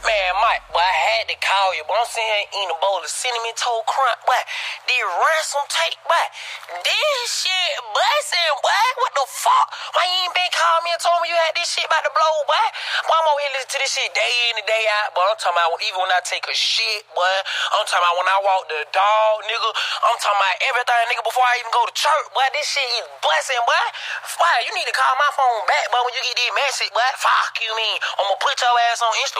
Man, Mike, boy, I had to call you, but I'm sitting here eating a bowl of cinnamon toast crunch, boy. This ransom tape, boy. This shit busting, boy. What the fuck? Why you ain't been calling me and told me you had this shit about to blow, boy? Boy, I'm over here listening to this shit day in and day out, but I'm talking about even when I take a shit, boy. I'm talking about when I walk the dog, nigga. I'm talking about everything, nigga, before I even go to church, boy. This shit is busting, boy. Boy, you need to call my phone back, boy, when you get this message, boy. Fuck you, mean. I'm gonna put your ass on Instagram.